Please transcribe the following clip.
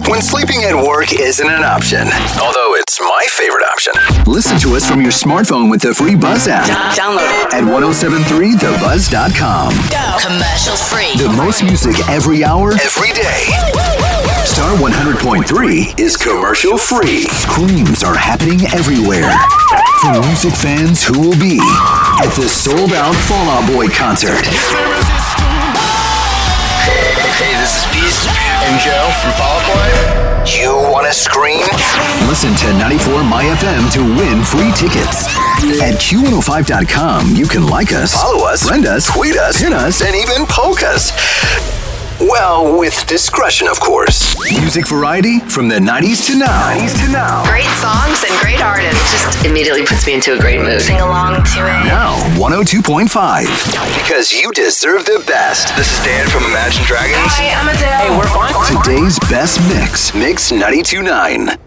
when sleeping at work isn't an option. Although it's my favorite option. Listen to us from your smartphone with the free Buzz app. Download it at 1073thebuzz.com. Go. Commercial free. The most music every hour, every day. Star 100.3 is commercial free. Screams are happening everywhere. For music fans who will be at the sold-out Fall Out Boy concert. Hey, this is Beast and Joe from Fall Out Boy. You want to scream? Listen to 94 My FM to win free tickets. At Q105.com, you can like us, follow us, friend us, tweet us, pin us, and even poke us. Well, with discretion, of course. Music variety from the 90s to now. Great songs and great artists. Just immediately puts me into a great mood. Sing along to it. Now, 102.5. Because you deserve the best. This is Dan from Imagine Dragons. Hi, I'm Adele. Hey, we're fine. Today's best mix. Mix 92.9.